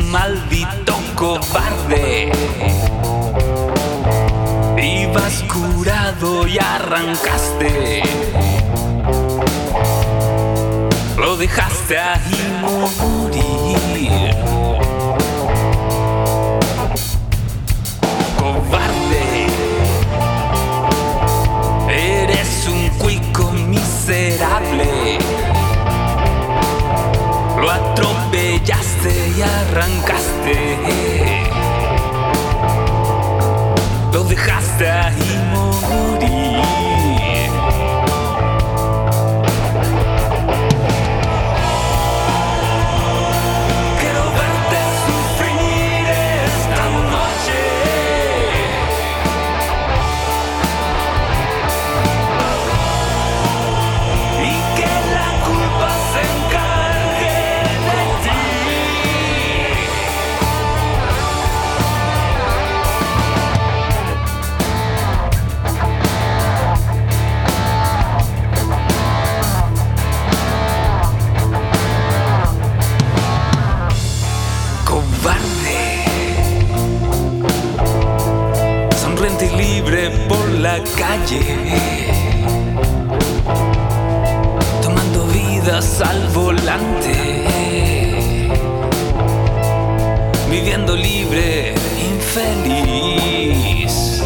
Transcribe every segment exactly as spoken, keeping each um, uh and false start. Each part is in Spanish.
maldito cobarde. Ibas curado y arrancaste. Lo dejaste ahí morir. Cobarde, eres un cuico miserable. Lo atropellaste y arrancaste. Lo dejaste ahí morir. Quiero verte sufrir esta noche. Y que la culpa se encargue de ti. Cobarde, sonriente y libre por la calle, tomando vidas al volante, viviendo libre, infeliz.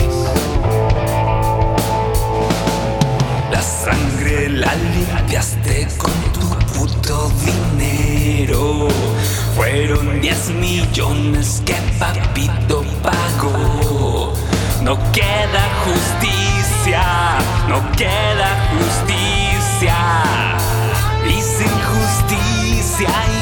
La sangre la limpiaste con tu puto dinero. Fueron diez millones que papito pagó. No queda justicia, no queda justicia. Y sin justicia